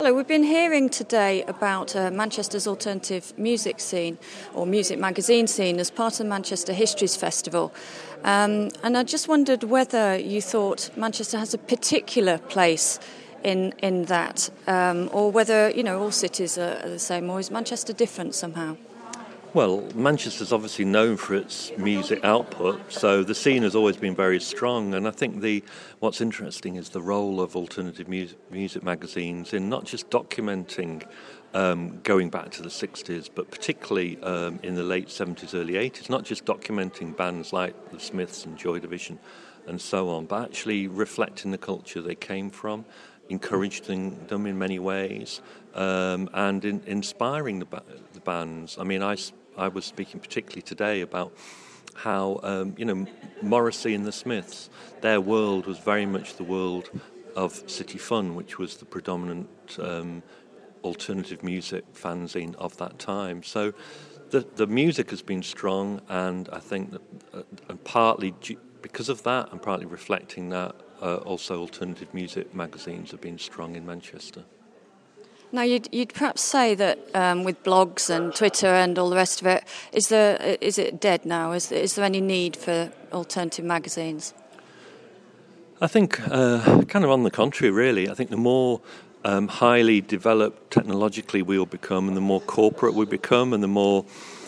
Hello, we've been hearing today about Manchester's alternative music scene or music magazine scene as part of the Manchester Histories Festival. And I just wondered whether you thought Manchester has a particular place in that, or whether, all cities are the same, or is Manchester different somehow? Well, Manchester's obviously known for its music output, so the scene has always been very strong. And I think what's interesting is the role of alternative music magazines in not just documenting going back to the 60s, but particularly in the late 70s, early 80s, not just documenting bands like the Smiths and Joy Division and so on, but actually reflecting the culture they came from, encouraging them in many ways, and inspiring the bands. I mean, I was speaking particularly today about how, Morrissey and the Smiths, their world was very much the world of City Fun, which was the predominant alternative music fanzine of that time. So the music has been strong, and I think that and partly because of that, and partly reflecting that, also alternative music magazines have been strong in Manchester. Now, you'd perhaps say that with blogs and Twitter and all the rest of it, is it dead now? Is there any need for alternative magazines? I think kind of on the contrary, really. I think the more highly developed technologically we all become, and the more corporate we become, and the more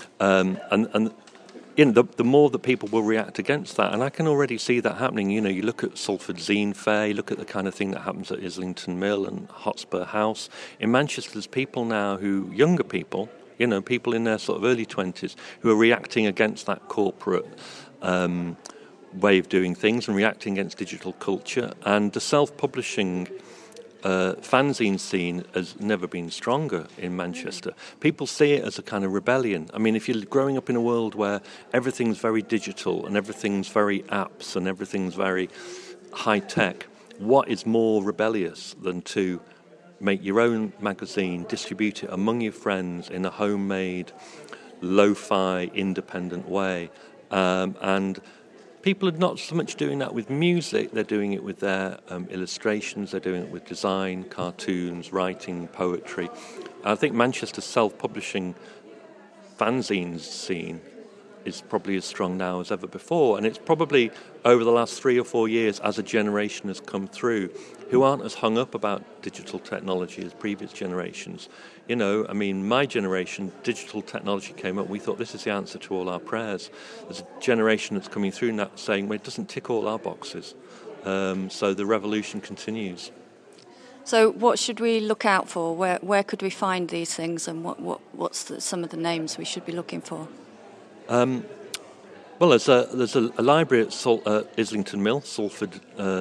the more that people will react against that. And I can already see that happening. You look at Salford Zine Fair, you look at the kind of thing that happens at Islington Mill and Hotspur House. In Manchester, there's people now younger people, people in their sort of early 20s, who are reacting against that corporate way of doing things and reacting against digital culture. And the self-publishing fanzine scene has never been stronger in Manchester. People see it as a kind of rebellion. I mean, if you're growing up in a world where everything's very digital and everything's very apps and everything's very high-tech, what is more rebellious than to make your own magazine, distribute it among your friends in a homemade, lo-fi, independent way? And people are not so much doing that with music, they're doing it with their illustrations, they're doing it with design, cartoons, writing, poetry. I think Manchester's self-publishing fanzines scene is probably as strong now as ever before, and it's probably over the last 3 or 4 years, as a generation has come through, who aren't as hung up about digital technology as previous generations. My generation, digital technology came up, we thought this is the answer to all our prayers. There's a generation that's coming through now saying, well, it doesn't tick all our boxes. So the revolution continues. So what should we look out for? Where could we find these things, and what's some of the names we should be looking for? Well, there's a library at Islington Mill, Salford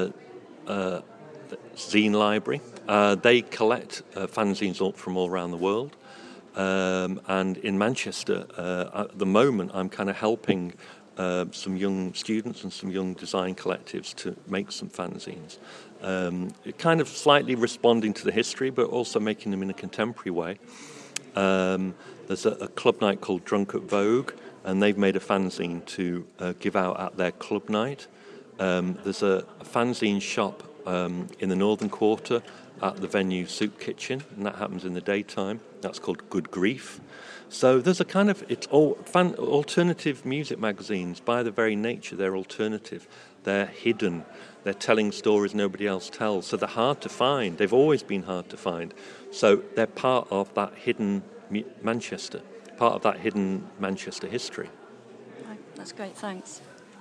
Zine Library. They collect fanzines from all around the world. And in Manchester, at the moment, I'm kind of helping some young students and some young design collectives to make some fanzines. Kind of slightly responding to the history, but also making them in a contemporary way. There's a club night called Drunk at Vogue, and they've made a fanzine to give out at their club night. There's a fanzine shop in the Northern Quarter at the venue Soup Kitchen, and that happens in the daytime. That's called Good Grief. So there's a kind of, it's all alternative music magazines. By their very nature, they're alternative. They're hidden. They're telling stories nobody else tells. So they're hard to find. They've always been hard to find. So they're part of that hidden Manchester, part of that hidden Manchester history. That's great, thanks.